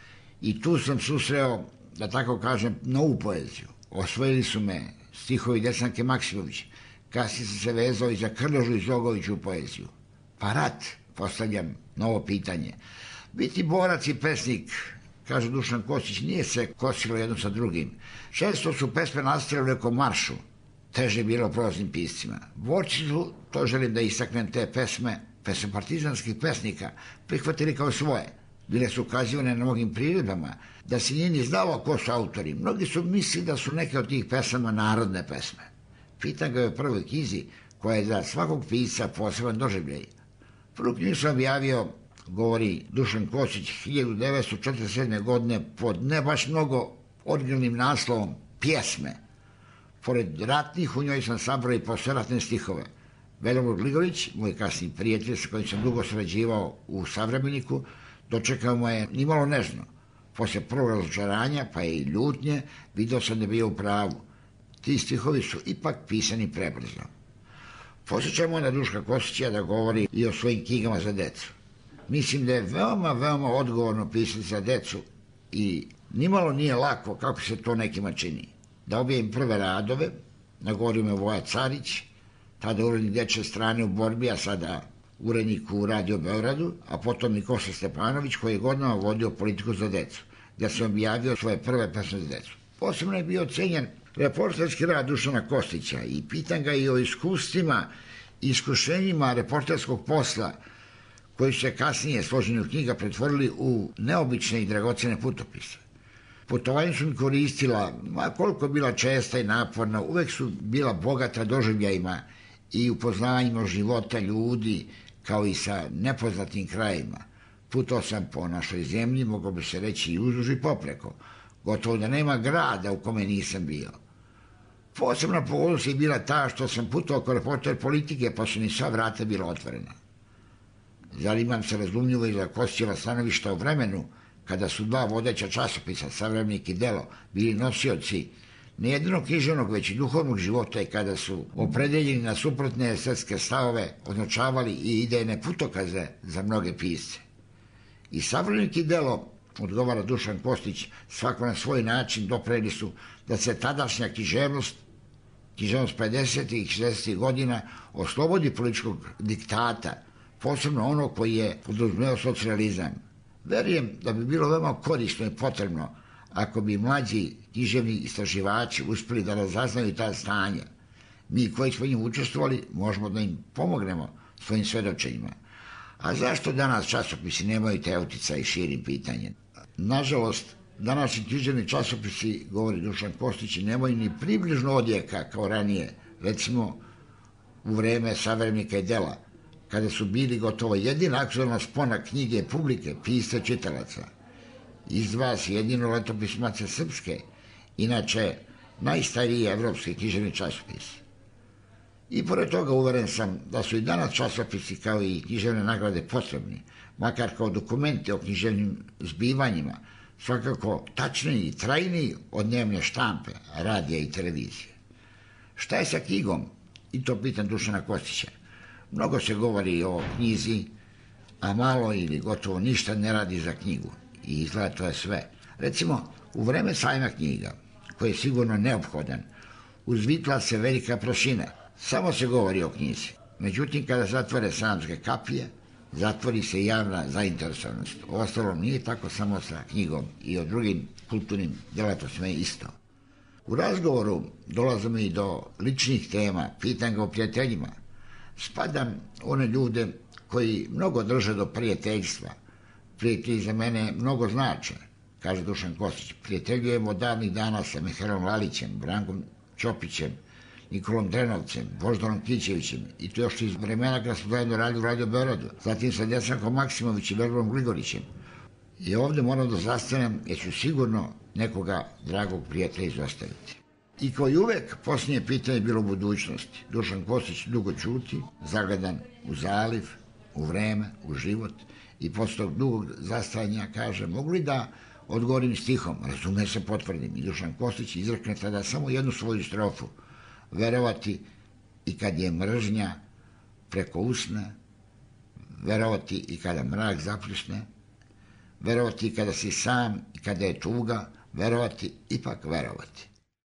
I tu sam susreo, da tako kažem, novu poeziju. Osvojili su me stihovi Desanke Maksimović. Kasnije sam se vezao i za Krležu i Zogoviću u poeziju. Pa rat, postavljam novo pitanje. Biti borac i pesnik, kaže Dušan Kostić, nije se kosilo jedno sa drugim. Često su pesme nastajale u nekom maršu. Teže je bilo prolaznim piscima. Borci su, to želim da istaknem, te pesme, pesme partizanskih pesnika, prihvatili kao svoje. Bile su ukazivane na mnogim priredbama, da se nije ni znalo ko su autori. Mnogi su mislili da su neke od tih pesama narodne pesme. Pitam ga je o prvoj knjizi, koja je za svakog pisca poseban doživljaj. Prvu knjigu sam objavio, govori Dušan Kostić, hiljadu devetsto četrdeset sedme. godine pod ne baš mnogo originalnim naslovom Pjesme. Pored ratnih u njoj sam sabrao i posleratne stihove. Velomir Gligović, moj kasni prijatelj sa kojim sam dugo sarađivao u Savremeniku, dočekao mu je nimalo nežno. Posle prvog razočaranja, pa i ljutnje, video sam da bio u pravu. Ti stihovi su ipak pisani prebrzo. Posjećamo na Duška Kostića da govori i o svojim knjigama za decu. Mislim da je veoma, veoma odgovorno pisati za decu i nimalo nije lako kako se to nekima čini. Da objavim prve radove, nagovorio me Voja Carić, tada urednik Dečje strane u Borbi, a sada urednik u Radio Beogradu, a potom i Kosta Stepanović, koji je godinama vodio politiku za decu, gdje sam objavio svoje prve pesme za decu. Posebno je bio ocenjen reporterski rad Dušana Kostića i pitan ga i o iskustvima i iskušenjima reporterskog posla, koji su se kasnije složeni u knjiga pretvorili u neobične i dragocene putopise. Putovanja su mi koristila, ma koliko bila česta i naporna, uvek su bila bogata doživljajima i upoznavanjima života ljudi, kao i sa nepoznatim krajima. Putao sam po našoj zemlji, moglo bi se reći i uzduž i popreko. Gotovo da nema grada u kome nisam bio. Posebna pogodnost je bila ta što sam putovao kao reporter politike, pa su mi sva vrata bila otvorena. Zanimam se razumljivo i za Kostićeva stanovišta u vremenu, kada su dva vodeća časopisa, Savremenik i Delo, bili nosioci ne jedinog književnog, već i duhovnog života i kada su opredeljeni na suprotne estetske stavove, označavali i idejne putokaze za mnoge pisce. I Savremenik i Delo odgovara Dušan Kostić, svako na svoj način dopreli su da se tadašnja književnost, književnost pedesetih i šezdesetih godina oslobodi političkog diktata, posebno ono koji je podrazumevao socijalizam. Verujem da bi bilo veoma korisno i potrebno ako bi mlađi književni istraživači uspeli da razaznaju ta stanja. Mi koji smo njim učestvovali možemo da im pomognemo svojim svedočenjima. A zašto danas časopisi nemaju te utica i širim pitanjem? Nažalost, današnji književni časopisi, govori Dušan Kostić, nemaju ni približno odjeka kao ranije, recimo u vreme Savremenika i dela, kada su bili gotovo jedina aktualna spona knjige publike, pisca i čitalaca. Izdvaja se jedino letopis Matice srpske, inače najstariji evropski književni časopis. I pored toga uveren sam da su i danas časopisi kao i književne nagrade potrebni, makar kao dokumenti o književnim zbivanjima, svakako tačniji i trajniji od dnevne štampe, radija i televizije. Šta je sa knjigom? I to pitam Dušana Kostića. Mnogo se govori o knjizi, a malo ili gotovo ništa ne radi za knjigu. I izgleda to je sve. Recimo, u vreme sajma knjiga, koji je sigurno neophodan, uzvitla se velika prašina. Samo se govori o knjizi. Međutim, kada zatvore Sremske kapije, zatvori se javna zainteresovanost. Ostalo nije tako samo sa knjigom i o drugim kulturnim delatnostima isto. U razgovoru dolazimo i do ličnih tema, pitam ga o prijateljima. Spadam one ljude koji mnogo drže do prijateljstva. Prijatelji za mene mnogo znače, kaže Dušan Kostić. Prijateljujem od davnih dana sa Mihajlom Lalićem, Brankom Ćopićem, Nikolom Drenovcem, Boždanom Kićevićem i to još iz vremena kada smo zajedno radili u Radio Beogradu, zatim sa Desankom Maksimović i Verberom Gligorićem. I ovde moram da zastanem jer ću sigurno nekoga dragog prijatelja izostaviti. I kao i uvek, posljednje pitanje je bilo u budućnosti. Dušan Kostić dugo ćuti, zagledan u zaliv, u vreme, u život i posle tog dugog zastajanja kaže, mogu li da odgovorim stihom, razume se, potvrdim. I Dušan Kostić izrekne tada samo jednu svoju strofu, verovati i kad je mržnja preko usna, verovati i kada mrak zapljusne, verovati i kada si sam i kada je tuga, verovati, ipak verovati.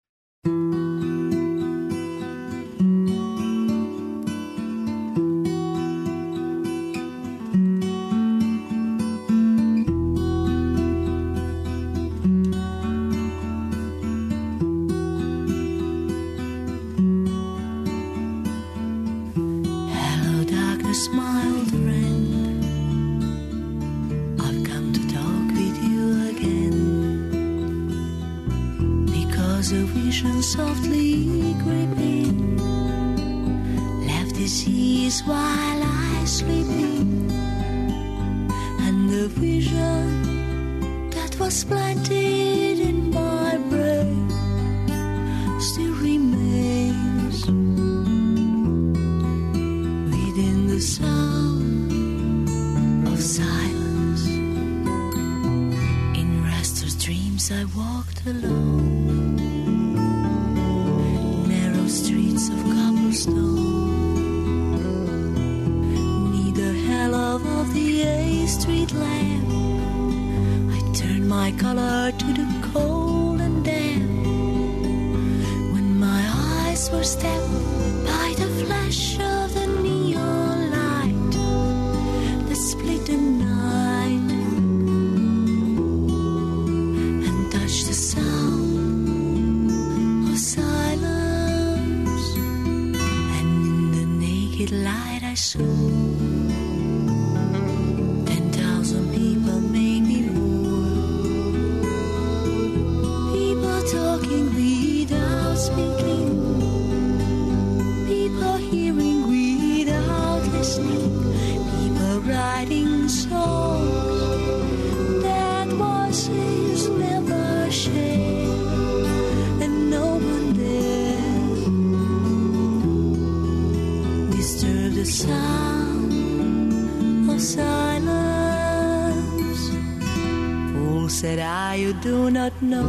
Do not know.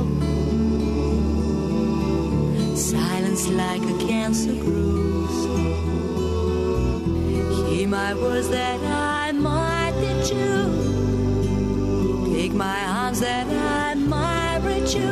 Silence like a cancer grows. Hear my words that I might be true. Take my arms that I might reach you,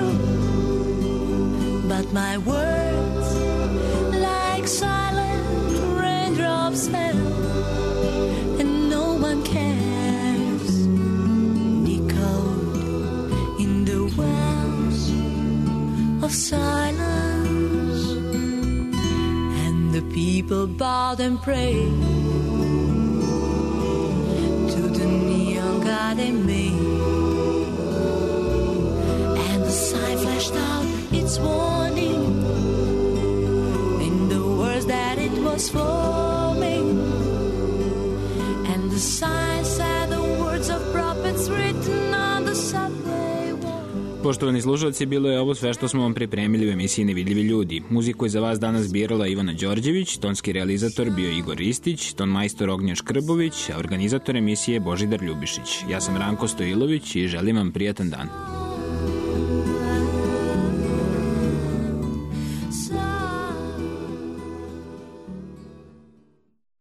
but my words like silent raindrops fell, and no one cares. Echoed in the wells of silence, and the people bowed and prayed to the neon god they made, and the sign flashed out its warning in the words that it was forming, and the sign said the words of prophets written on the subway wall. Poštovani slušalci, bilo je ovo sve što smo vam pripremili u emisiji Nevidljivi ljudi. Muziku je za vas danas birala Ivana Đorđević, tonski realizator bio Igor Ristić, ton majstor Ognjen Škrbović, a organizator emisije Božidar Ljubišić. Ja sam Ranko Stojilović i želim vam prijatan dan.